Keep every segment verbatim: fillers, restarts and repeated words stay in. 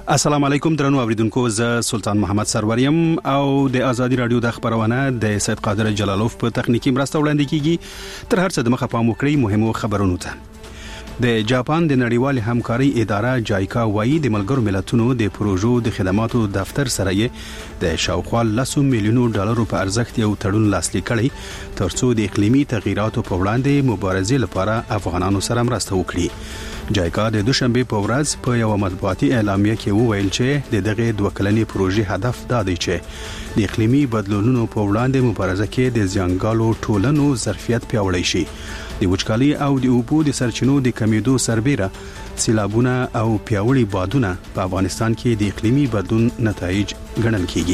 السلام علیکم درنو اوریدونکو، زه سلطان محمد سروریم او د ازادي رادیو د خبرونه د سید قادر جلالوف په تخنیکی مرسته وړاندې کیږي. تر هر څه د مخه پام وکړئ مهمو خبرونو ته. د جاپان د نړیوال همکاري اداره جایکا وایي د ملګرو ملتونو د پروژو د خدماتو دفتر سره یې د شاوخوا لسو میلیونو ډالرو په ارزښت یو تړون لاسلیک کړی ترڅو د اقلیمي تغیراتو په وړاندې مبارزې لپاره افغانانو سره مرسته وکړي. جایکا د دوشنبه په ورځ په یو مطبوعاتي اعلامیه کې وویل چې د دغه دوه کلنې پروژې هدف دا دی چې د اقلیمي بدلونونو په وړاندې مبارزه کې د زیانګالو ټولنو ظرفیت پیاوړی شي. د وچکالي او د اوبو د سرچینو د کمیدو سربېره سیلابونه او پیاوړي بادونه په افغانستان کې د اقلیمي بدلون نتایج ګڼل کیږي.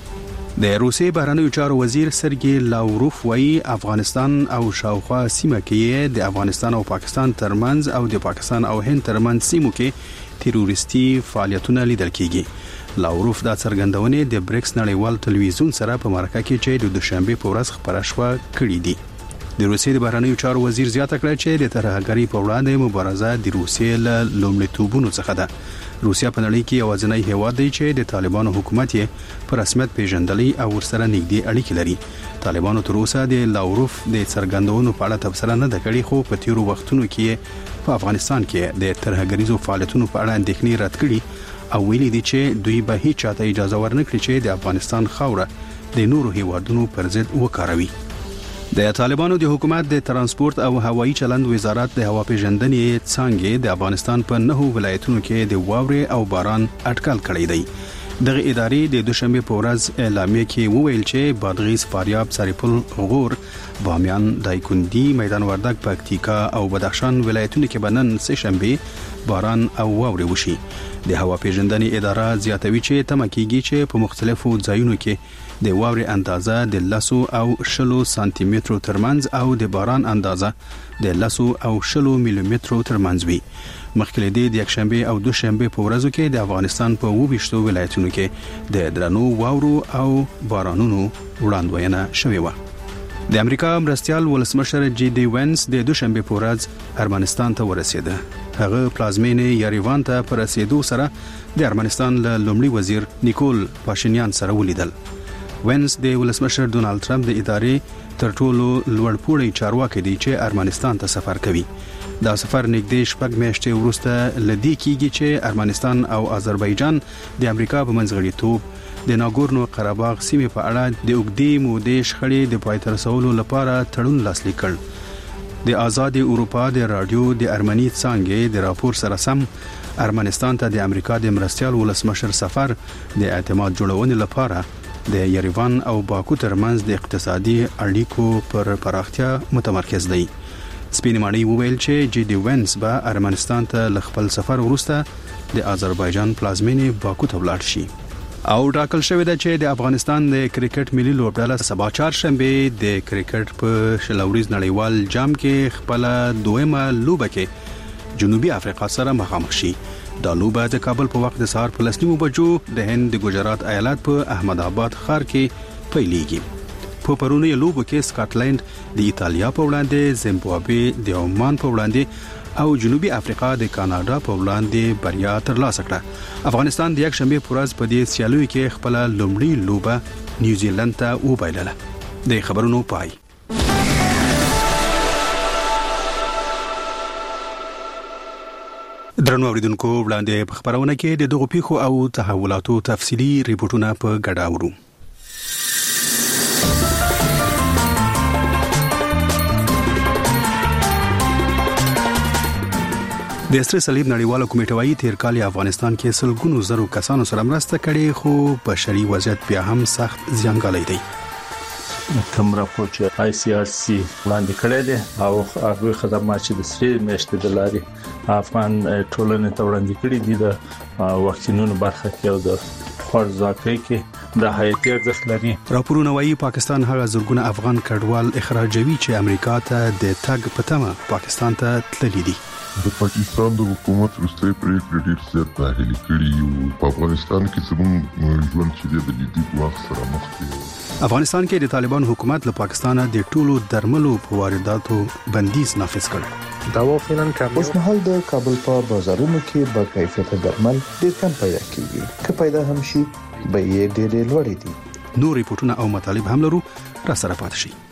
د روسیې بهرنیو چارو وزیر سرګی لاوروف وایي افغانستان او شاوخوا سیمه کې د افغانستان او پاکستان ترمنځ او د پاکستان او هند ترمنځ سیمو کې تروریستي فعالیتونه لیدل کیږي. لاوروف دا څرګندونه د بریکس نړیوال ټلویزیون سره په مرکه کې چې د دوشنبه په ورځ خبره شوه کړې دي. د روسیې د بهرنیو چارو وزیر زیاته کړه چې د ترهګرۍ په وړاندې مبارزه د روسیې له لومړیتوبونو څخه ده. روسیا په نړۍ کې یوازینی هیواد دی چې د طالبانو حکومت یې په رسمیت پیژندلی او ورسره نږدې اړیکې لري. طالبانو تر اوسه د لاوروف د څرګندونو په اړه تبصره نه ده کړې، خو په تیرو وختونو کې په افغانستان کې د ترهګریزو فعالیتونو په اړه اندېښنې رد کړي او ویلي دي چې دوی به هیڅ چاته اجازه ورنکړي چې د افغانستان خاوره د نورو هیوادونو پر ضد وکاروي. د طالبانو د حکومت د ترانسپورت او هوایي چلند وزارت د هوا پیژندنې څانګې د افغانستان په نهو ولایتونو کې د واورې او باران اټکل کړی دی. دغه ادارې د دوشنبه په ورځ اعلامیه کې وویل چې بادغیس، فاریاب، سرپل، غور، بامیان، دایکنډي، میدان وردګ، پکتیکا او بدخشان ولایتونو کې بنن سه شنبه باران او واورې وشي. د هوا پیژندنې اداره زیاتوي چې تمه کیږي چې په مختلفو ځایونو کې د واورې اندازه د لسو او شلو سانتي مترو ترمنځ او د باران اندازه د لسو او شلو ملي مترو ترمنځ وي. مخکې د یکشنبه او دوشنبه په ورځو کې د افغانستان په وویشتو ولایتونو کې د درنو واورو او بارانونو وړاندوینه شوې و. د امریکا مرستيال ولسمشر جی ډي وینس د دوشنبه په ورځ ارمنستان ته ورسېده. هغه پلازمینې یریوان ته پر رسیدو سره د ارمنستان له لومړي وزیر نیکول پاشینیان سره ولیدل. وینس د ولسمشر ډونالد ټرمپ د ادارې تر ټولو لوړپوړی چارواکي دی چې ارمنستان ته سفر کوي. دا سفر نږدې شپږ میاشتې وروسته لدی کیږي چې ارمنستان او آذربایجان د امریکا په منځغړیتوب د ناګورنو قرهباغ سیمې په اړه د اوږدې مودې شخړې د پای ته رسولو لپاره تړون لاسلیک کړ. د آزاد اروپا د رادیو د ارمني څانګې د راپور سره سم ارمنستان ته د امریکا د مرستيال ولسمشر سفر د اعتماد جوړونې لپاره د یریوان او باکو ترمنځ د اقتصادي اړیکو پر پراختیا متمرکز دی. سپین ماڼۍ وویل چې جی ډي وینس به ارمنستان ته ل خپل سفر وروسته د آذربایجان پلازمینې باکو ته ولاړ شي. او ټاکل شوې ده چې د افغانستان د کرکټ ملي لوبډله سبا چهارشنبه د کرکټ په شلوريز نړیوال جام کې خپل دویمه لوبه کې جنوبي افریقا سره مخامخ شي. دا لوبه د کابل په وخت د سهار په لسنیمو بجو د هند د ګجرات ایالت په احمد آباد ښار کې پیلېږي. په پرونی لوبو کې سکاټلند د ایتالیا په وړاندې، زیمبابوې د عمان په وړاندې او جنوبي افریقا د کاناډا په وړاندې بریا ترلاسه کړه. افغانستان د یکشنبه په ورځ په دې سیالیو کې خپل لومړی لوبه نیوزیلند ته وبایلله. د خبرونو پای. درنو اوریدونکو، وړاندې په خبرونه کې د دغو پیښو او تحولاتو تفصیلی ریپورتونه په ګډه اورو. د سره صلیب نړیواله کمیټه وايي تیر کال افغانستان کې سلګونو زرو کسانو سره مرسته کړې، خو بشري وضعیت بیا هم سخت زیانګالی دی. کوم راپور چې آی سی آر سی وړاندې کړی دی او هغه خدمات چې د سری میاشتې د لارې افغان ټولنې ته وړاندې کړي دي د واکسینونو برخه کې او د خورزاکۍ کې د حیاتي ارزښت لري. راپورونه وايي پاکستان هغه زرګونه افغان کډوال اخراجوي چې امریکا ته د تګ په تمه پاکستان ته تللي دي. د پاکستان د حکومت وروستۍ پریکړې ډېر زیات ناهیلي کړي او په افغانستان کې زموږ ژوند چې د لیدي وخت سره مخ دی. افغانستان کې د طالبان حکومت له پاکستانه د ټولو درملو په وارداتو بندیز نافذ کړ. دا واقعا کم. اوس مهال د کابل په بازارونو کې با کیفیت درمل ډېر کم پیدا کیږي. که پیدا هم شي به یې ډېر لوړ دي. نور ریپورتونه او مطالب هم لرو، را سره پاتې شئ.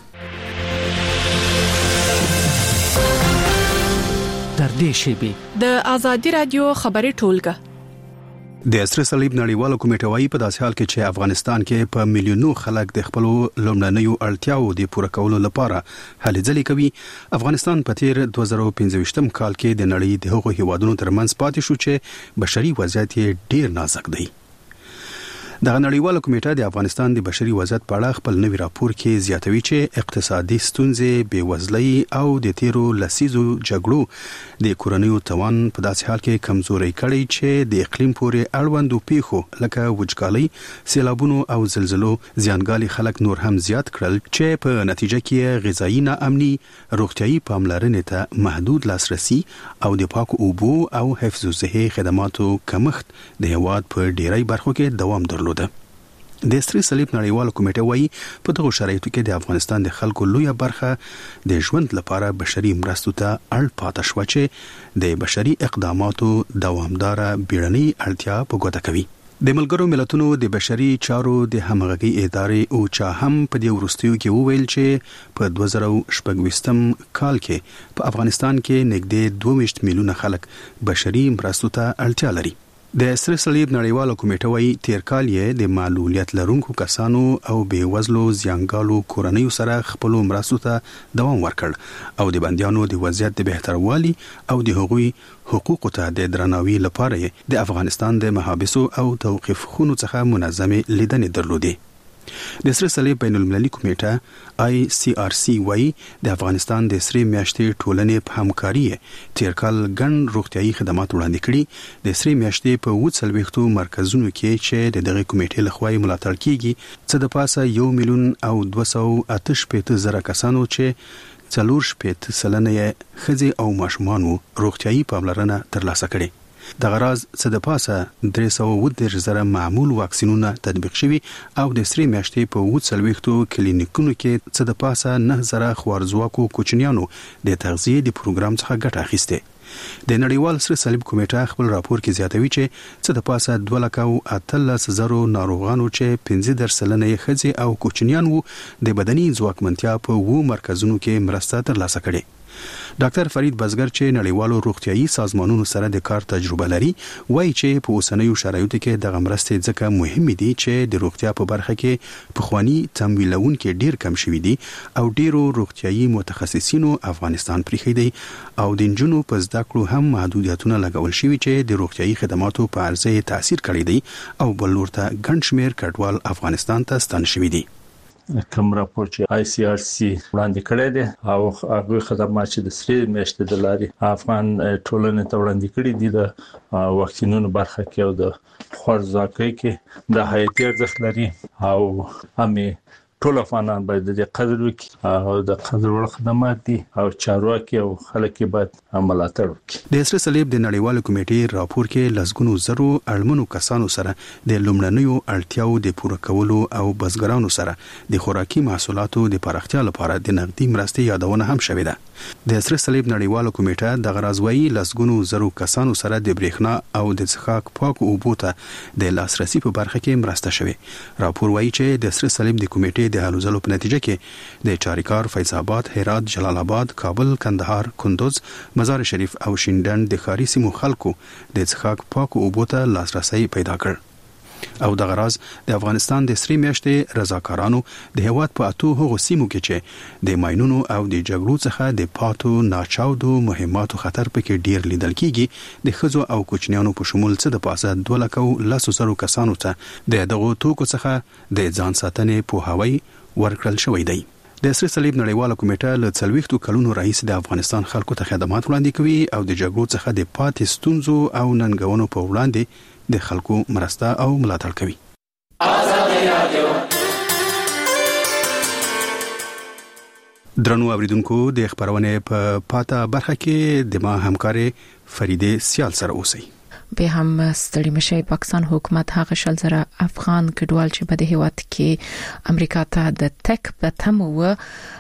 در دې شیبه د آزادي رادیو خبري ټولګه د اسره صلیب نړیواله کمیټه وايي په داسې حال کې چې افغانستان کې په میلیونو خلک د خپل لومړنیو اړتیاو د پوره کولو لپاره هلې ځلې کوي، افغانستان په تیر دوه زره پنځه کال کې د نړۍ د هغو هیوادونو ترمنځ پاتې شو چې بشري وضعیت یې ډیر نازک دی. د نړیواله کمیټه د افغانستان د بشري وضعیت په اړه خپل نوی راپور کې زیاتوي چې اقتصادي ستونزې، بېوزلۍ او د تیرو لسیزو جګړو د کورنیو توان په داسې حال کې کمزوري کړي چې د اقلیم پورې اړوندو پیښو لکه وچکالۍ، سیلابونو او زلزلو زیانګالي خلک نور هم زیات کړل چې په نتیجه کې غذایی ناامني، روغتيایي پاملرنې ته محدود لاسرسي او د پاکو اوبو او حفظ الصحي خدماتو کمښت د هیواد په ډیری برخو کې دوام درلود. د اسره صلیب نړیواله کمیټه وايي په دغه شرایطو کې د افغانستان د خلکو لویه برخه د ژوند لپاره بشري مرستو ته اړ پاتې شو چې د بشري اقداماتو دوامداره بیړنۍ اړتیا په ګوته کوي. د ملګرو ملتونو د بشري چارو د همغږي ادارې او چا هم په دې ورستیو کې وویل چې په دوه زره شپږ کال کې په افغانستان کې نږدې دوه ویشت میلیونه خلک بشري مرستو ته اړتیا لري. د اسره صلیب نړیواله کمیټه وايي تیر کال یې د معلولیت لرونکو کسانو او بیوزلو زیانګالو کورنیو سره خپل مرستو ته دوام ورکړ او د بندیانو د وضعیت د بهترولو او د هغوی حقوقو ته د درناوي لپاره د افغانستان د محابسو او توقيف خونو څخه منظمه لیدنې درلودې. د اسره صلیب بین المللي کمیټه آی سی آر سی وايي د افغانستان د اسره میاشتې ټولنې په همکاري تیر کال ګڼ روغتيایي خدمات وړاندې کړي. د اسره میاشتې په وڅلويختو مرکزونو کې چې د دغه کمیټې لخوا ملاتړ کیږي څه د پاسه یو میلیون او دوه سوه اته شپږ زره کسانو چې څلور شپږ سلنه خځې او ماشومان روغتيایي پاملرنه ترلاسه کړي. د غراز څه د پاسه درې سوه اووه دېرش زره معمول واکسینونه تطبیق شوي او د سری میاشتې په وڅلويختو کلینیکونو کې څه د پاسه نه زره خوارزواکو کوچنیانو د تغذیه د پروګرام څخه ګټه اخیسته. د نړیوال سره صلیب کمیټه خپل راپور کې زیاتوي چې څه د پاسه دوه لک او اتلس زره ناروغانو چې پنځه درې سلنه خځې او کوچنیان وو د بدني ځواکمنتیا په وو مرکزونو کې مرسته ترلاسه کړي. ډاکټر فرید بزګر چې نړیوالو روغتيایي سازمانونو سره د کار تجربه لري وایي چې په اوسنیو شرایطو کې د مرستې ځکه مهم دي چې د روغتیا په برخه کې پخوانی تمویلون کې ډیر کم شوي دي او ډیرو روغتيایي متخصصینو افغانستان پریخي دي او د جنونو په زده کړو هم محدودیتونه لګول شوي چې د روغتيایي خدماتو په ارزښت تاثیر کړی دی او بل ورته ګڼ شمیر کډوال افغانستان ته ستن شوي دي. کوم راپور چې آی سی آر سی وړاندې کړی دی او هغه خدمات چې د سری میاشتې د لارې افغان ټولنې ته وړاندې کړي دي د واکسینونو برخه کې او د خوارزواکۍ کې د حیاتي ارزښت لري او همې ټول افغانان باید د قدر وکړي او د قدر وړ خدمات دي او چارواکي او خلک باید ملاتړ وکړي. د اسره صلیب د نړیوال کمیټې راپور کې لسګونو زرو اړمنو کسانو سره د لومړنیو اړتیاو د پوره کولو او بزګرانو سره د خوراکي محصولاتو د پراختیا لپاره د نقدي مرستې یادونه هم شوې ده. د اسره صلیب نړیوال کمیټه د غرازوي لسګونو زرو کسانو سره د برېښنا او د څښاک پاکو اوبو ته د لاسرسي په برخه کې مرسته شوې. راپور وایي چې د اسره صلیب د کمیټې د هلو ځلو په نتیجه کې د چاریکار، فیض آباد، هرات، جلال آباد، کابل، کندهار، کندوز، مزار شریف او شینډن د ښاري سیمو خلکو د څښاک پاکو اوبو ته لاسرسي پیدا کړ. او د غراز د افغانستان د سری میاشتې رضاکارانو د هیواد په اتو هغو سیمو کې چې د ماینونو او د جګړو څخه د پاتو ناچاودو مهماتو خطر پکې ډیر لیدل کیږي د خزو او کوچنیانو په شمول څه د پاسه دوه لک او لس زره کسانو ته د دغو توکو څخه د ځان ساتنې په هوای ورکړل شوی دی. د اسره صلیب نړیواله کمیټه له څلويختو کلونو راهیسې د افغانستان خلکو ته خدمات وړاندې کوي او د جګړو څخه د پاتې ستونزو او ننګونو په وړاندې د خلکو مرسته او ملاتړ کوي. درنو اوریدونکو د خبرونه په پاته برخه کې د ما همکارې فریده سیال سره اوسئ. به هم ستړي مشي پاکستان حکومت هغه شل زره افغان کډوال چې په دې هیواد کې امریکا ته د تک په تمو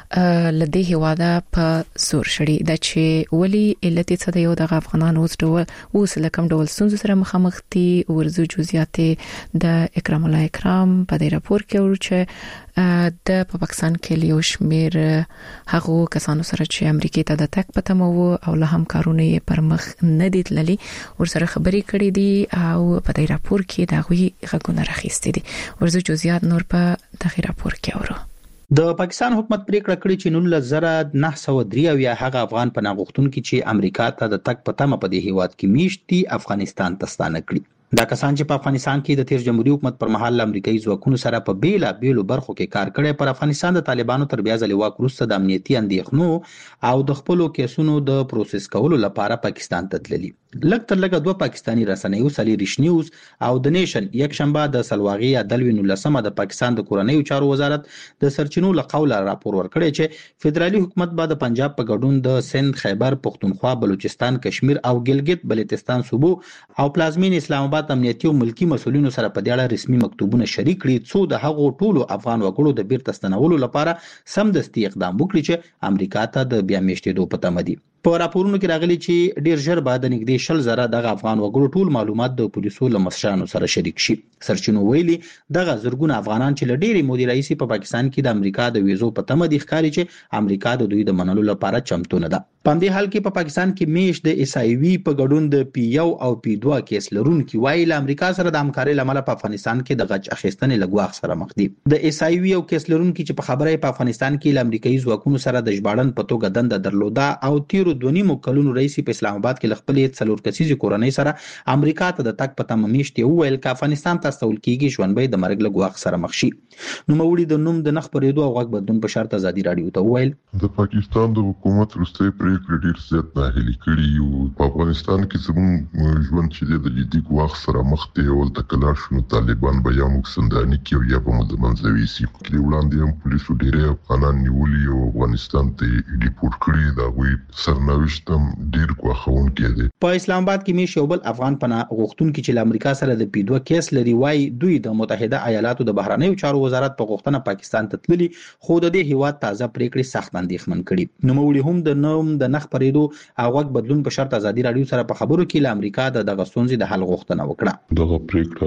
لدې هواده په زور شړي د چې ولي علت څه د یو د افغانانو اوس ډول اوس لکم ډول ستونزې سره مخامخ دي ورزو جزئیات د اکرام الله اکرام په دې راپور کې ورچه د پاکستان کې لیو شمیر هغه کسانو سره چې امریکا ته د تک پته مو او له همکارونو یې پر مخ نه دي تللي ورسره خبرې کړې دي او په دې راپور کې دا غوي غږونه راخېستې دي ورزو جزئیات نور په دغه راپور کې اورو د پاکستان حکومت پریکړه کړې چې نولس زره نهه سوه درې یا هغه افغان پناه غوښتونکي چې امریکا ته د تک پته م په دې هیواد کې میشتي افغانستان ته ستانه کړي دا کسان چې په افغانستان کې د تیر جمهوریت حکومت پر مهال امریکایي ځواکونو سره په بیلا بیلو برخو کې کار کړی پر افغانستان د طالبانو تر بیا ځلې واک وروسته د امنیتي اندېښنو او د خپل کیسونو د پروسس کولو لپاره پاکستان ته تللي لږ تر لږه دوه پاکستانی رسنیو سلی ریش نیوز او د نیشن یک شنبه د سلواغي عدالوی نولسمه د پاکستان د کورنیو چارو وزارت د سرچینو له قوله راپور ورکړی چې فدرالي حکومت به د پنجاب په ګډون د سند خیبر پختونخوا بلوچستان کشمیر او ګلګت بلتستان صوبو او پلازمین اسلام آباد امنیتي او ملکی مسولینو سره په دې اړه رسمي مکتوبونه شریک کړي څو د هغو ټولو افغان وګړو د بیرته ستنولو لپاره سمدستي اقدام وکړي چې امریکا ته د بیا میشتېدو په تمه دي په راپورونو کې راغلي چې ډیر ژر بعد نږدې شل زره د افغان وګړو ټول معلومات د پولیسو له مسشانو سره شریک شي سرچینو ویلي دغه زرګونه افغانان چې لډيري مودي رئیس په پاکستان کې د امریکا د ویزو په تمه دي ښکاري چې امریکا د دوی د منلو لپاره چمتو نه ده په دې حال کې په پاکستان کې میش د اس ای وی په ګډون د پی یو او پی دوه کیس لرونکي وایي له امریکا سره د همکارۍ لامل په افغانستان کې د غچ اخیستنې لګواخ سره مخ دي د اس ای وی او کیس لرونکي چې په خبره په افغانستان کې له امریکایي ځواکونو سره د ژباړن په توګه دند درلوده او تیرو دونی مکلونو رئیس په اسلام آباد کې خپل څلور کسیزي کورنۍ سره امریکا ته د تک پته ممیشته ویل ک افغانستان ته استول کیږي ژوندۍ د مرګ لګواخ سره مخ شي نو موړي د نوم د نخ پرېدو او غږ بدون په شرط ازادي رادیو ته ویل د پاکستان د حکومت رسته پریکړې ډیر زیات ناهیلي کړي او په افغانستان کې زموږ ژوند چې د جدي ګواخ سره مخ دی او د کلاشونو طالبان به یا موږ سنداني کې یا په مدمنځوي سي کې وړاندې هم پولیسو ډیره افغانان نیولي او افغانستان ته ریپورت کړي دا وی سرنوشتم ډیر غواخون کې دي په اسلام آباد کې میش یو بل افغان پناه غوښتونکي چې له امریکا سره د پی دوه کیس لري وای دوی د متحده ایالاتو د بهرنیو چارو وزارت په غوښتنه پاکستان ته تللي خو د دې هیواد تازه پریکړې سخت اندېښمن کړي نو موړي هم د نوم د نخ پرېدو او غږ بدلون په شرط ازادي رادیو سره په خبرو کې له امریکا د دغه ستونزې د حل غوښتنه وکړه دغه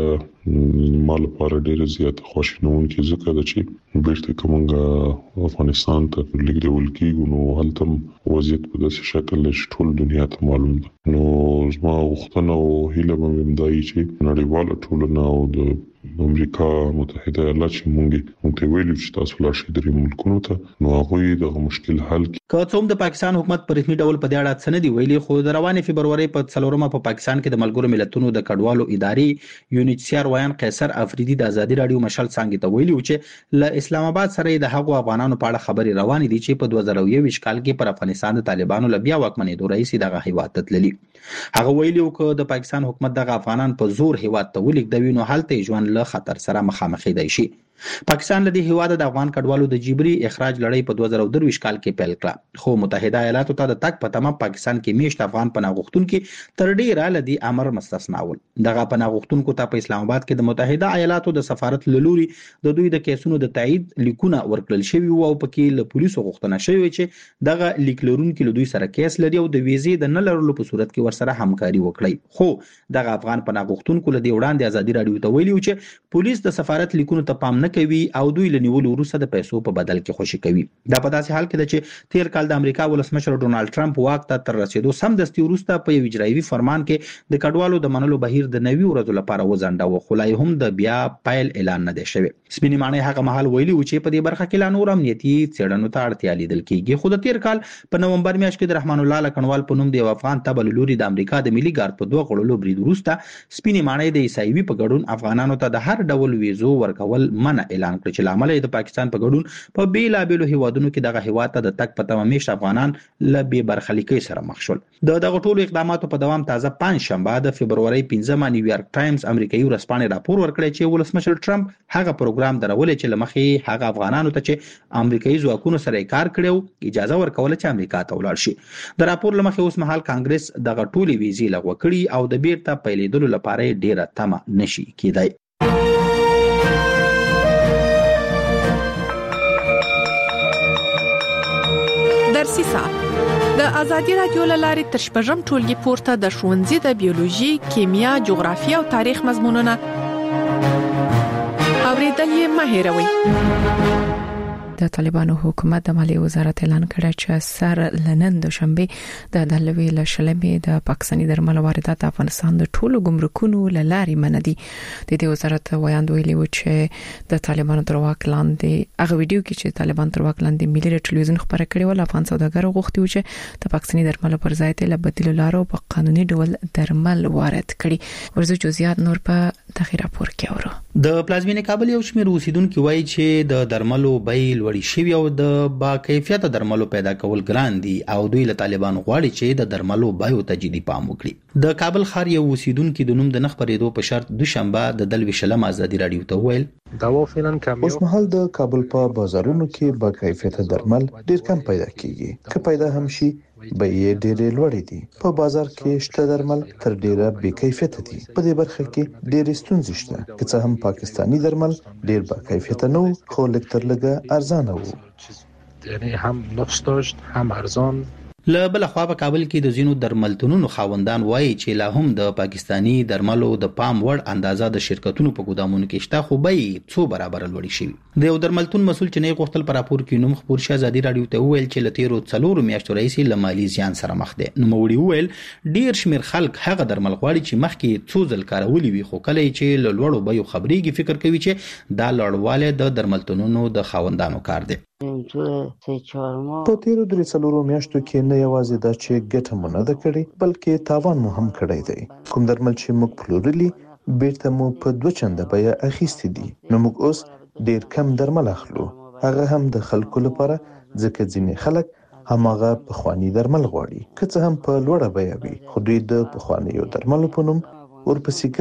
پریکړه مال لپاره ډیره زیات خوشنونکې ځکه چې بیرته کومه افغانستان ته لیږدول کیږي نو هلته وضعیت په داسې شکل چې ټول دنیا ته معلوم ده نو زما غوښتنه او هیله مې دای چې نړیواله ټولنه او د امریکا متحده ایالات چې مونږ مونږ ته ویلو چې تاسو لا شي درې ملکونو ته نو هغه د مشکل حل که څوم د پاکستان حکومت پر رسمي ډول په دې اړه څه نه دی ویلي خو د روانې فبرवरी په څلورمه په پاکستان کې د ملګرو ملتونو د کډوالو ادارې یونیټ سی آر وایان قیصر افریدي د ازادي رادیو مشال څنګه ته ویلي چې له اسلام آباد سره د هغو افغانانو په اړه خبري روانې دي چې په دوه زره یو کال کې پر افغانستان د طالبانو لبیا واکمنې رئیس دغه هیواد ته تللی هغه ویلي چې د پاکستان حکومت دغه افغانان په زور هیواد ته ولیږدوي نو حالت ژوند له خطر سره مخامخ دی شي پاکستان له دې هیواد د افغان کډوالو د جبري اخراج لړۍ په دوه زره درویش کال کې پیل کړه خو متحده ایالاتو ته د تک په تمام پاکستان کې میشت افغان پناه غوښتونکو تر ډیره لدی امر مستثنا ول دغه پناه غوښتونکو ته په اسلام آباد کې د متحده ایالاتو د سفارت لوري د دوی د کیسونو د تایید لیکونه ورکړل شوی او پکې له پولیسو غوښتنه شوی چې دغه لیک لرونکو له دوی سره کیس لري او د ویزې د نه لرلو په صورت کې ورسره همکاري وکړي خو دغه افغان پناه غوښتونکو له دی وړاندې ازادي رادیو ته ویلي چې پولیس د سفارت لیکونو ته پام نه کوي او دوی له نیولو وروسته د پیسو په بدل کې خوشي کوي دا په داسې حال کې ده چې تیر کال د امریکا ولسمشر ډونالد ټرمپ واک ته تر رسیدو سم دستي وروسته په یو اجرایي فرمان کې د کډوالو د منلو بهیر د نوي ورځو لپاره وځنډاوه خو لا هم د بیا پایل اعلان نه دی شوی سپینې معنی هغه مهال ویلي و چې په دې برخه کې لا نور امنیتي څېړنو ته اړتیا لیدل کېږي خو د تیر کال په نومبر میاشت کې د رحمان الله لکنوال په نوم د افغان تبل لوري د امریکا د ملي ګارد په دوه غړولو برید وروسته سپینې معنی د ایسایوي په ګډون افغانانو ته د هر ډول ویزو ورکول منع اعلان کړ چې لامل د پاکستان په ګډون په بیلا بیلو هیوادونو کې دغه هیواد ته د تک په تمام میشت افغانان ل بي برخلیکي سره مخ شول د دغه ټولو اقداماتو په دوام تازه پنځ شنبه د فبرवरी پنځمه نیویارک ټایمز امریکایي ورځپاڼې راپور ورکړی چې ولسمشر ټرمپ هغه پروګرام درولې چې لمخې هغه افغانانو ته چې امریکایي ځواکونو سره کار کړو اجازه ورکول چې امریکا ته ولاړ شي د راپور لمخې اوس مهال کانګرس دغه ټولې ویزې لغوه کړي او د بیرته پیلېدلو لپاره ډیره تمه نشي کېدای درسي ساعت د ازادي رادیو لارې تر شپږم ټولګي پورته د ښوونځي د بیولوژي، کیمیا، جغرافیه او تاریخ مضمونونه اوریدل یې مه هېروئ. د طالبانو حکومت د مالیې وزارت اعلان کړی چې سر لنن د شنبه د دلوي له شلمې د پاکستاني درملو واردات د افغانستان د ټولو ګمرکونو لاري مندي. د دې وزارت وایاند ویلي و چې د طالبانو تر واک لاندې هغه ویډیو کې چې طالبان تر واک لاندې ملي ټلویزیون خبره کړې و، افغان سوداګر غوښتي و چې د پاکستاني درملو پر ځای ته له بدیل لارو په قانوني ډول درمل وارد کړي. ورزو جزئیات نور په تخیر راپور کې اورو. د پلازمینې کابل یو شمېر اوسیدونکو وایي چې د درملو بیل وړي شوی او د با کیفیت درملو پیدا کول ګران دي او دوی له طالبان غواړي چې د درملو بایو ته جدي پام وکړي. د کابل ښار یو اوسیدونکو د نوم د نخ پرېدو په شرط دوشنبه د دلوي شلم ازادي رادیو ته ویل دا وفیلن کم اوس مهال د کابل په بازارونو کې با کیفیت درمل ډیر کم پیدا کیږي، که پیدا هم شي بیې ډېرې لوړې دي. په بازار کې شته درمل تر ډیره بې کیفیته دي. په دې برخه کې ډېرې ستونزې شته، که څه هم پاکستاني درمل ډېر با کیفیته نه وو، خو لږ تر لږه ارزانه وو. یعنی هم نقص داشت هم ارزان. له بل خوا په کابل کې د زینو درملتونونو خاوندان وایي چې لا هم د پاکستاني درملو د پام وړ اندازه د شرکتونو په ګودامونو کې شته، خو به څو برابر لوړی شي. د یو درملتون مسول چې نه غوښتل پر راپور کې نوم خبر شي ازادي رادیو ته ویل چې لتیرو څلور میاشتو رئیس لمالي زیان سره مخ دي. نو موري ویل ډیر شمیر خلک هغه درمل غواړي چې مخکې څو ځل کارولي وي، خو کله چې لوړو به یو خبريږي فکر کوي چې دا لوړواله د درملتونونو د خاوندانو کار دی. په تیرو درې څلورو میاشتو کې نه یوازې دا چې ګټه مو نه ده کړې بلکې تاوان مو هم کړی دی. کوم درمل چې موږ پلورلي بیرته مو په دوه چنده بیه اخیستي دي. نو موږ اوس ډیر کم درمل اخلو، هغه هم د خلکو لپاره، ځکه ځینې خلک هماغه پخوانی درمل غواړي، که څه هم په لوړه بیه وي، خو دوی د پخوانیو درملو په نوم ورپسې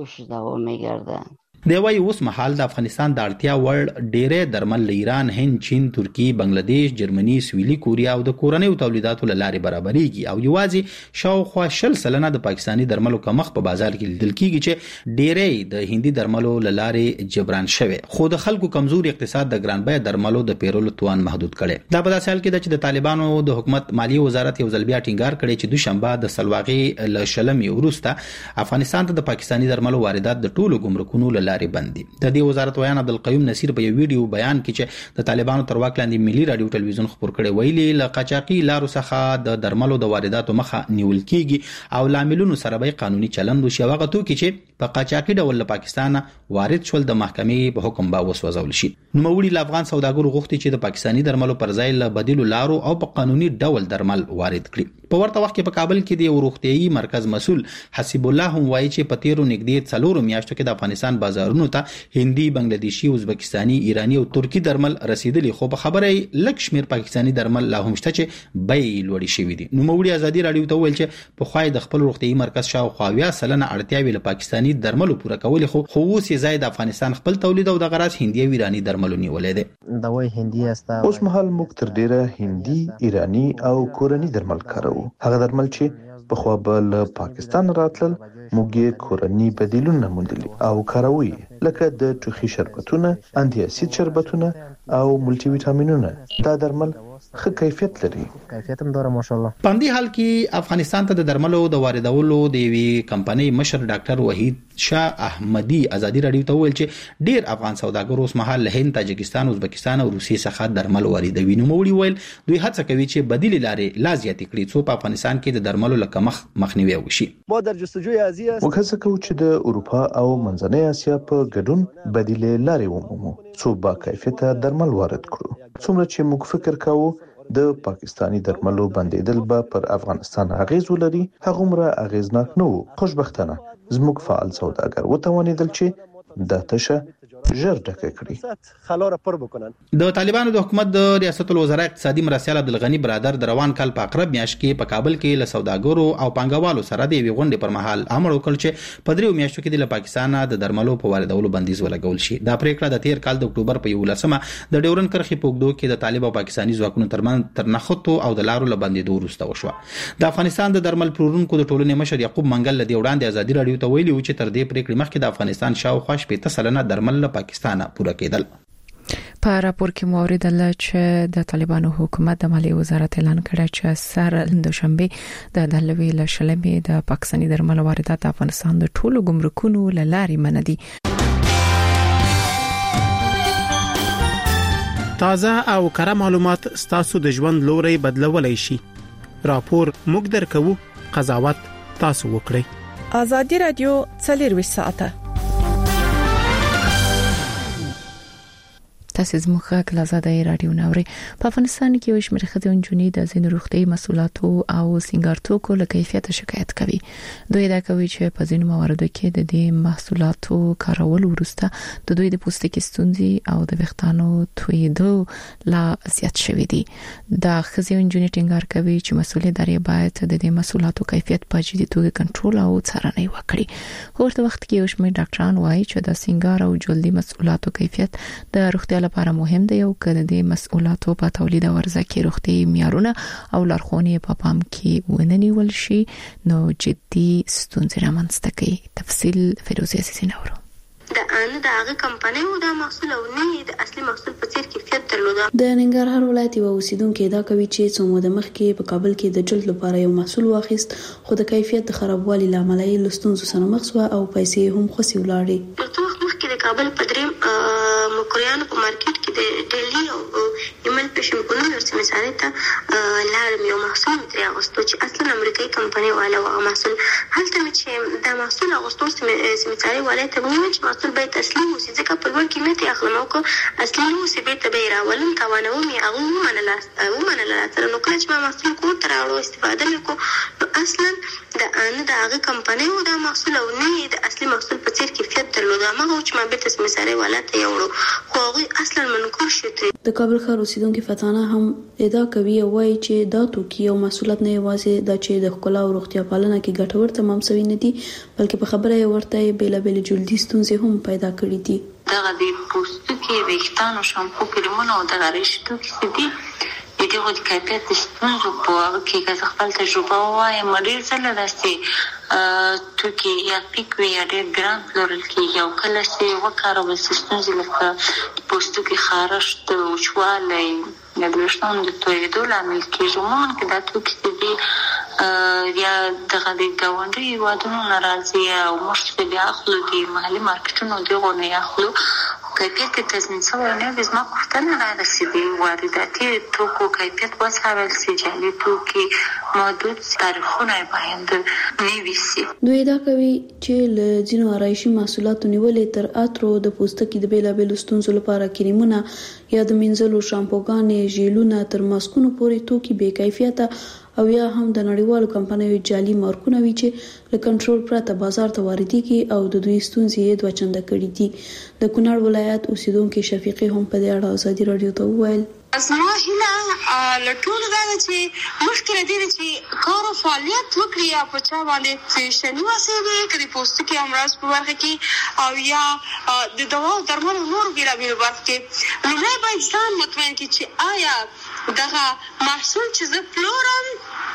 ګرځي. دی وايي اوس مهال د افغانستان د اړتیا وړ ډېرې درمل له ایران، هند، چین، ترکی، بنگلاديش، جرمني، سویلي کوریا او د کورنیو تولیداتو لارې برابرېږي او یوازې شاوخوا شل سلنه د پاکستاني درملو کمښت په بازار کې لیدل کېږي چې ډېرې د هندي درملو لارې جبران شوه، خو د خلکو کمزوري اقتصاد د ګران بیه درملو د پیرولو توان محدود کړي. دا په داسې حال کې چې د طالبانو د حکومت مالی وزارت یو ځل بیا ټینګار کړي چې دوشنبه د سلواغي له شلمې وروسته افغانستان ته د پاکستاني درملو واردات د ټولو ګمرکونو لارې بندي. د دې وزارت ویان عبدالقیوم نصیر په یو ویډیو بیان کې چې د طالبانو تر واک لاندې ملي رادیو ټلویزیون خبر کړي ویلي ل قاچاقي لارو څخه د درملو د وارداتو مخه نیول کیږي او لاملونو سره به قانوني چلند وشي. هغه تو کې چې په قاچاقي ډول له پاکستان وارد شول د محکمې په حکم به وسوځول شي. نو موري ل افغان سوداګرو غوښتي چې د پاکستاني درملو پر ځای له بدیل لارو او په قانوني ډول درمل وارد کړي. په ورته وخت کې په کابل کې د روغتيایي مرکز مسول حسیب الله هم وایي چې په تیرو نږدې څلورو میاشتو کې د افغانستان بازارونو ته هندي، بنگلاديشي، ازبکستاني، ایراني او ترکی درمل رسیدلي، خو په خبره لک شمیر پاکستاني درمل لا هم شته چې بیې لوړې شوې دي. نو موري ازادي رادیو ته ویل چې په خوای د خپل روغتيایي مرکز شاوخوا اویا سلنه اړتیاوي له پاکستاني درملو پوره کول، خو خو اوس یې زائد افغانستان خپل تولید او د غراض هندي او ایراني درملو نیولې ده. دا وای هندي استا اوس مهال موږ تر ډیره هندي، ایراني او کورنی درمل کاروو. هغه درمل چې په خوا بل پاکستان راتلل موږ یې کورنی بدیلونه موندلي او کاروي، لکه د ټوخي شربتونه، انټي اسید شربتونه او ملټي ویټامینونه. دا درمل ښه کیفیت لري، کیفیت هم دوره ماشاءالله. په دې حال کې افغانستان ته د درملو د واردولو د وی کمپنۍ مشر ډاکټر وحید شاه احمدي ازادي رادیو ته ویل چې ډیر افغان سوداګر اوس مهال له هند، تاجکستان، ازبکستان او روسیې څخه درمل واردوي. نو موري ویل دوی هڅه کوي چې بدیل لارې لا زیاتې کړي څو په افغانستان کې د درملو له کمښت مخنیوي وشي. ما در جستجوی ازیه موږ هڅه کوو چې د اروپا او منځنۍ اسیا په ګډون بدیل لارې ومومو څو با کیفیته درمل وارد کړو. څومره چې موږ فکر کوو د پاکستاني درملو بندیدل به پر افغانستان اغیز ولري، هغومره اغیزناک نه وو. خوشبختانه زموږ فعال سوداګر وتوانیدل چې دا تشه ژر ډکه کړي، خلاره پر بکنن. د طالبانو د حکومت د ریاست الوزرا اقتصادي مرستیال عبدالغنی برادر د روان کال په اقرب میاشت کې په کابل کې له سوداګرو او پانګوالو سره د وی غونډې پر مهال امر وکړ چې په دریو میاشتو کې د پاکستان د درملو په واردولو بندیز ولګول شي. دا پریکړه د تیر کال د اکتوبر په یولسمه د ډیورن کرخي پوګدو کې د طالب او پاکستاني ځواکونو ترمنځ تر نخښتو او د لارو لبندېدو وروسته وشوه. د افغانستان د درمل پلورونکو د ټولنې مشر یعقوب منګل لدی وړاندې ازادي رادیو ته ویلي و چې تر دې پریکړې مخکې د افغانستان شاوخوا شپږ سلنه درمل له پاکستان پوره کېدل. په راپور کې موریدل چې د طالبانو حکومت د مالیې وزارت اعلان کړی چې سر دوشنبه د دلوي له شلمې د پاکستاني درملو واردات افغانستان د ټولو ګمرکونو لاري مندي. تازه او کره معلومات ستاسو د ژوند لوري بدلولای شي. راپور موږ درکو، قضاوت تاسو وکړئ. ازادي رادیو څلور ساعته تاسو زموږه کله زده رادیو نوري په افغانستان کې یو شمېر خځې د ځین روغتي مسولاتو او سنگارتوکو له کیفیت شکایت کوي. دوی دا کوي چې په ځینو مواردو کې د دې محصولاتو کارول وروسته د دوی د پوستکي ستونزې او د ویښتانو تویدو لا زیات شوي دي. دا خځې انجونی ټینګار کوي چې مسولې ادارې باید د دې محصولاتو کیفیت په جدي توګه کنټرول او څارنه وکړي. ورته وخت کې یو شمېر ډاکټران وایي چې د سنگار او جلدي محصولاتو کیفیت د روغتیا لپاره مهم دی او کله د مسؤلاتو په تولید او ورزه کې روغتي معیارونه او لارښوونې په پام کې وننیول شي نو جدي ستونزې رامنځته کوي. تفصیل فیروزه عزیزی نورو. د ان د هغه کمپنۍ او د محصول او نه د اصلي محصول په څیر کیفیت درلوده. د ننګرهار ولایت یو اوسیدونکو دا کوي چې څو موده مخکې په کابل کې د جلد لپاره یو محصول واخیست خو د کیفیت د خرابوالي لامل یې لستونزو سره مخ شو او پیسې هم خسي ولاړې. په وخت مخکې د کابل په دریم مکریانو په مارکیټ کې د ډیلی او یمن پېشم په نور سیمه سره ته لاړم یو محصول ترې اغوستو چې اصلا امریکایي کمپنۍ والا و محصول هلته مې چې دا محصول اغوستو سیمه سره والا ته ویل چې محصول باید اصلي وسی ځکه په لوړ قیمت یې اخلم او که اصلي وسی به ته به راولم توانو مې هغه ومنله ومنله تر نو کله چې ما محصول کور ته راوړو استفاده مې کو اصلا د ان د هغه کمپنۍ او د محصول او نه د اصلي محصول په څیر کیفیت درلوده ما چې ما به ته سیمه سره والا ته یوړو خو هغه اصلا منکر شو. د کابل ښار اوسیدونکو فتانه هم ادعا کوي وایي چې دا توکي او محصولات نه یوازې د چې د ښکلا او روغتیا پالنه کې ګټور تمام سوي نه دي بلکې په خبره یې ورته بیل بیل جلدي ستونزې هم پیدا کړې دي. دغه د پوستکي ویښتانو شامپو کریمونه او دغه رشتو کې دي د دې د کیفیت ستونزو په هغه کې که خپل تجربه وایم ډېر ځله داسې توکي یا پیک وي یا ډېر ګران پلورل کېږي او کله چې وکارول شي ستونزې لکه پوستکي خارښت وچوالی یا د ویښتانو د تویېدو لامل کېږي. عموما که دا توکي دي یا دغه د ګاونډي هېوادونو نه راځي او موږ چې بیا اخلو د محلي مارکېټونو دغو نه یې اخلو کیفیت کې تضمین شوی نه وي. زما پوښتنه دا ده چې د وارداتي توکو کیفیت وڅارل شي، جعلي توکي محدود تاریخونه یې باید نه وي شي. دوی دا کوي چې له ځینو آرایشي محصولاتو نیولې تر عطرو د پوستکي د بېلابېلو ستونزو لپاره کریمونه یا د مینځلو شامپوګانې ژیلونه تر ماسکونو پورې توکي بې کیفیته او یا هم د نړیوالو کمپنیو جعلي مارکونه وي چې له کنټرول پرته بازار ته واردېږي او د دوی ستونزې یې دوه چنده کړي دي. د کونړ ولایت اوسیدونکو شفیقي هم په دې اړه ازادي رادیو ته وویل زما هیله له ټولو دا ده چې مخکې له دې چې کار او فعالیت وکړي یا په چا باندې فیشني وسیلې که د پوستکي امراض په برخه کې او یا د دوا او درملو نورو بېلابېلو برخو کې لومړی باید ځان مطمئن کړي چې آیا دغه محصول چې زه پلورم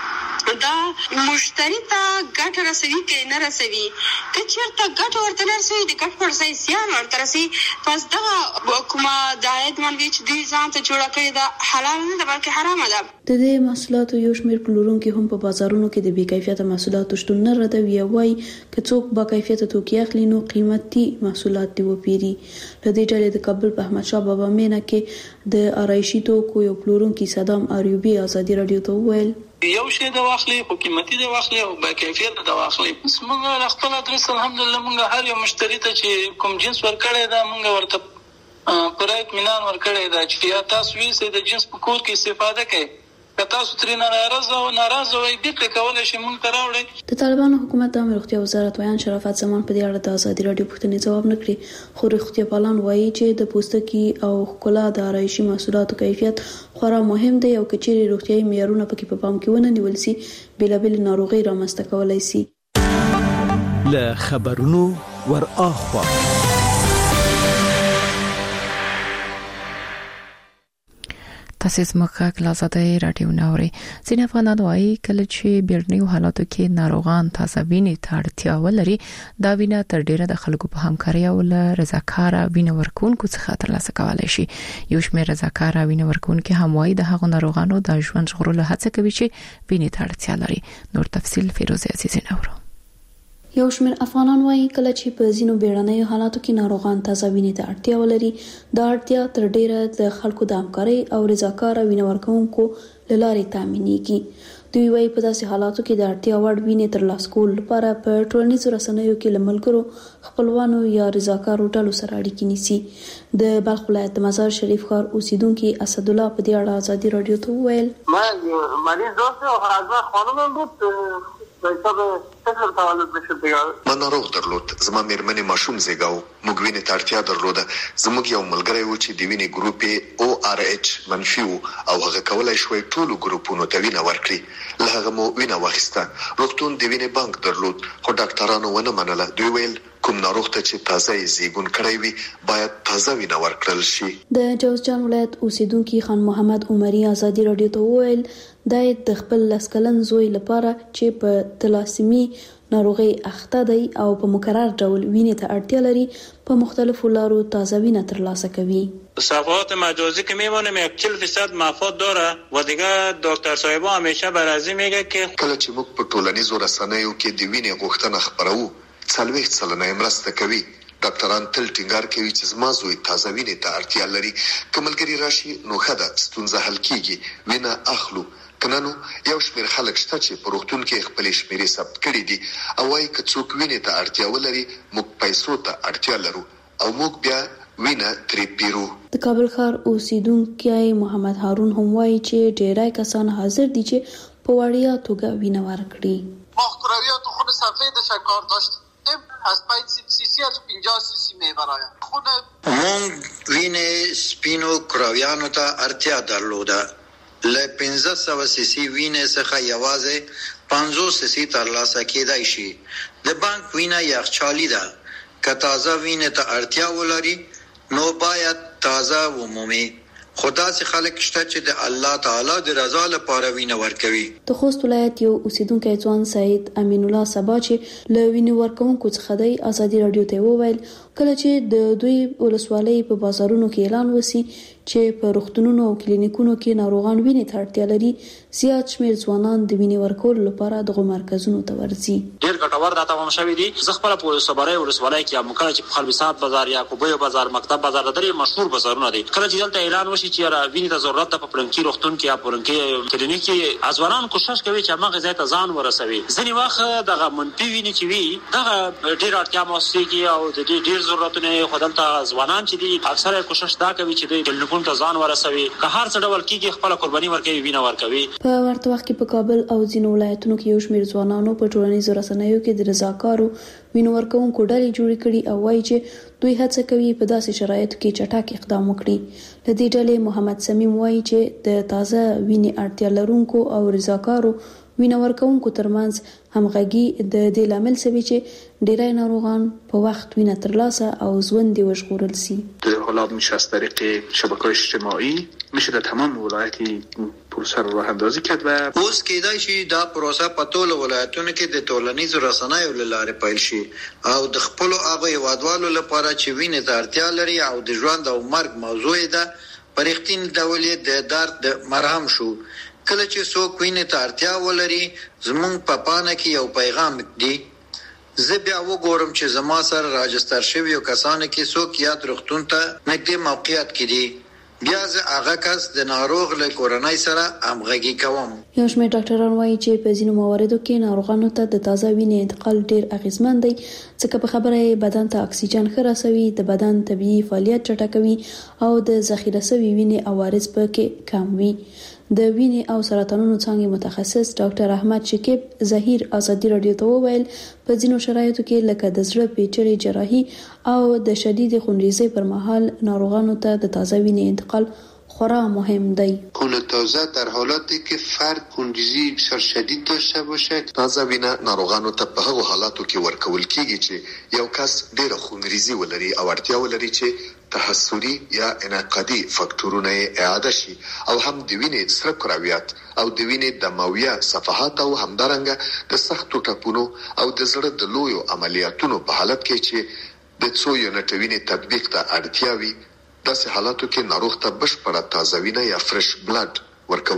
دا مشتری ته ګټه رسوي که نه رسوي. که چېرته ګټه ورته نه رسوي د ګټ پر ځای زیان ورته رسوي پس دغه کومه د عاید منبع چې دوی ځان ته جوړه کړې ده حلال نه ده بلکې حرامه ده. د دې محصولاتو یو شمېر پلورونکي هم په بازارونو کې د بې کیفیته محصولاتو شتون نه ردوي او وایي که څوک با کیفیته توکي اخلي نو قیمتي محصولات دې وپېري. له دې ډلې د کابل په احمدشاه بابا مینه کې د آرایشي توکو یو پلورونکي صدام اریوبي ازادي رادیو ته وویل یو شی د واخلي خو قیمتي د واخلي او با کیفیت د واخلي. موږ خپل ادرس الحمدلله موږ هر یو مشتری ته چې کوم جنس ورکړی دا موږ ورته پر اطمینان ورکړی دا چې یا تاسو ویسه د جنس په کور کې استفاده کوي که تاسو ترې ناراضه او ناراضه وئ بیرته کولی شئ موږ ته راوړئ. د طالبانو حکومت د روغتیا وزارت ویان شرافت زمان په دې اړه د ازادي رادیو پوښتنې ځواب نه کړي خو روغتیا پالان وایي چې د پوستکي او ښکلا د آرایشي محصولاتو کیفیت خورا مهم دی او که چیرې روغتیایي معیارونه پکې په پام کې ونه نیول شي بېلابېلې ناروغۍ رامنځته کولی شي. له خبرونو ور اخوا تاسو زموږه کلاساده رادیو نوري ځینې افغانان وايي کله چې بیړنیو حالاتو کې ناروغان تازه وینې ته اړتیا ولري دا وینه تر ډیره د خلکو په همکاري او رضاکاره وینه ورکونکو څخه ترلاسه کولای شي. یو شمېر رضاکاره وینه ورکونکو هم وايي د هغو ناروغانو د ژوند ژغورلو هڅه کوي چې وینې ته اړتیا لري. نور تفصيل فیروزه عزیز نورو. یو شمېر افغانان وايي کله چې په ځینو بیړنیو حالاتو کې ناروغان تازه وینې ته اړتیا ولري دا اړتیا تر ډیره د خلکو د همکارۍ او رضاکاره وینه ورکونکو له لارې تامینېږي. دوی وايي په داسې حالاتو کې د اړتیا وړ وینې ترلاسه کولو لپاره په ټولنیزو رسنیو کې له ملګرو خپلوانو یا رضاکارو ډلو سره اړیکې نیسي. د بلخ ولایت د مزار شریف ښار اوسیدونکي اسدالله په دې اړه ازادي رادیو ته وویل ما مریض دوست و حاضر خانم بود ما ناروغ درلود زما میرمنې ماشوم زیږاو موږ وینې ته اړتیا درلوده زموږ یو ملګری و چې د وینې ګروپ او ار ایچ منفي او هغه کولای شوی ټولو ګروپونو ته وینه ورکړي له هغه مو وینه واخیسته روغتون د وینې بانک درلود خو ډاکټرانو ونه منله دوی ویل کوم ناروغ ته چې تازه یې زیږون کړی وي باید تازه وینه ورکړل شي. د جوزجان ولایت اوسیدونکي خان محمد عمري ازادي رادیو ته وویل د خپل لسکلن زوی لپاره چې په تلاسیمي ناروغي اخته دی او په مکرر ډول وینې ته اړتیا لري په مختلفو لارو تازه وینه ترلاسه کوي. صفحات مجازی که میمونیم یک چهل درصد مفاد داره و دیگه دکتر صاحبا همیشه برازی میگه که کله چې موږ په ټولنیزو رسنیو کې د وینې غوښتنه خپرو څلوېښت سلنه یې مرسته کوي. ډاکټران تل ټینګار کوي چې زما زوی تازه وینې ته اړتیا لري که ملګري راشي نو ښه ده ستونزه حل کیږي وینه اخلو کنه نو یو شمېر خلک شته چې په روغتون کې خپلې شمېرې ثبت کړي دي او وايي که څوک وینې ته اړتیا ولري موږ پیسو ته اړتیا لرو او موږ بیا وینه ترې پیرو. د کابل ښار اوسیدونکی محمد هارون هم وايي چې ډېری کسان حاضر دي چې په وړیا توګه وینه ورکړي. ما کرویات خون سفید شکار داشتیم از پنج سی سی از پنجاه سی سی میبرایم خون مونږ وینې سپینو کرویانو ته اړتیا درلوده له پنځه سوه سی سی وینې څخه یوازې پنځوس سی سی ترلاسه کېدای شي. د بانک وینه یخچالي ده که تازه وینې ته اړتیا ولري نو باید تازه ومومي خو داسې خلک شته چې د الله تعالی د رضا لپاره وینه ورکوي. د خوست ولایت یو اوسیدونکی ځوان سعید امین الله سبا چې له وینې ورکونکو څخه دی ازادي رادیو ته وویل کله چې د دوی ولسوالۍ په بازارونو کې اعلان وسی چې په روغتونونو او کلینیکونو کې ناروغان وینې ته اړتیا لري زیات شمېر ځوانان د وینې ورکولو لپاره دغه مرکزونو ته ورځي. ډېر ګټور دا تمام شوی دي. زه خپل په صبرای ولسوالۍ کې ام کله چې په خلبسات بازار یا کوبه بازار مکتب بازار درې مشهور بازارونه دي کله چې دلته اعلان وشي چې را وینې ته ضرورت ده په پرنکی روغتون کې یا پرنکی کلینیک کې ځوانان کوشش کوي چې هغه ځای ته ځان ورسوي. ځینې وخت دغه منفي وینې چې وي دغه ډېر اړتیا محسوسه کی او د ډېر ضرورتونه خدلته ځوانان چې دي اکثره کوشش دا کوي چې د کلینیکونو ته ځان ورسوي که هر څه ډول کېږي خپل قرباني ورکوي وینه ورکوي. په ورته وخت کې په کابل او ځینو ولایتونو کې یو شمېر ځوانانو په ټولنیزو رسنیو کې د رضاکارو وینه ورکونکو ډلې جوړې کړي او وایي چې دوی هڅه کوي په داسې شرایطو کې چټک اقدام وکړي. د دې ډلې محمد سمیم وایي چې د تازه وینې اړتیا لرونکو او رضاکارو وینه ورکونکو ترمنځ همغږي د دې لامل سوي چې ډیری ناروغان په وخت وینه ترلاسه او ژوند دی وژغورل سي. حالا میشه از طریق شبکه‌های اجتماعی میشه در تمام ولایت پروسه رو راه اندازی کرد و اوس کېدای شي دا پروسه په ټولو ولایتونو کې د ټولنیزو رسنیو له لارې پیل شي او د خپلو هغو هیوادوالو لپاره چې وینې ته اړتیا لري او د ژوند او مرګ موضوع ده په رښتیني ډول د درد مرهم شو. کله چې څوک وینې ته اړتیا ولري زمونږ په پانه کې یو پیغام دی زه بیا وګورم چې زما سره راجستر شوي کسانو کې څوک یاد روغتون ته نږدې موقعیت کې دي بیا زه هغه کس د ناروغ له کورنۍ سره همغږي کوم. یو شمېر ډاکټران وایي چې په ځینو مواردو کې ناروغانو ته د تازه وینې انتقال ډېر اغېزمن دی ځکه په خبره یې بدن ته اکسیجن ښه رسوي د بدن طبیعي فعالیت چټکوي او د ذخیره شوي وینې عوارض پکې کم وي. د وینې او سرطانونو څانګې متخصص ډاکټر احمد شکیب ظهیر ازادي رادیو ته وویل په ځینو شرایطو کې لکه د زړه پیچلې جراحي او د شدید خونریزۍ پر مهال ناروغانو ته د تازه وینې انتقال خورا مهم دی. خون تازه در حالاتی که فرد خونریزی بسیار شدید داشته باشه، تازه وینه ناروغانو ته په هغو حالاتو کې ورکول کیږي چې یو کس ډېره خونریزي ولري او اړتیا ولري چې تحصري یا انعقادي فاکتورونه اعاده شي او هم د وینې سره کرویات او د وینې دمویه صفحات او همدارنګه د سختو ټپونو او د زړه د لویو عملیاتونو په حالت کې چې د څو یونټ وینې تطبیق ته اړتیا وي، داسې حالاتو کې ناروغ ته بشپړه تازه وینه یا فرش بلډ ورکول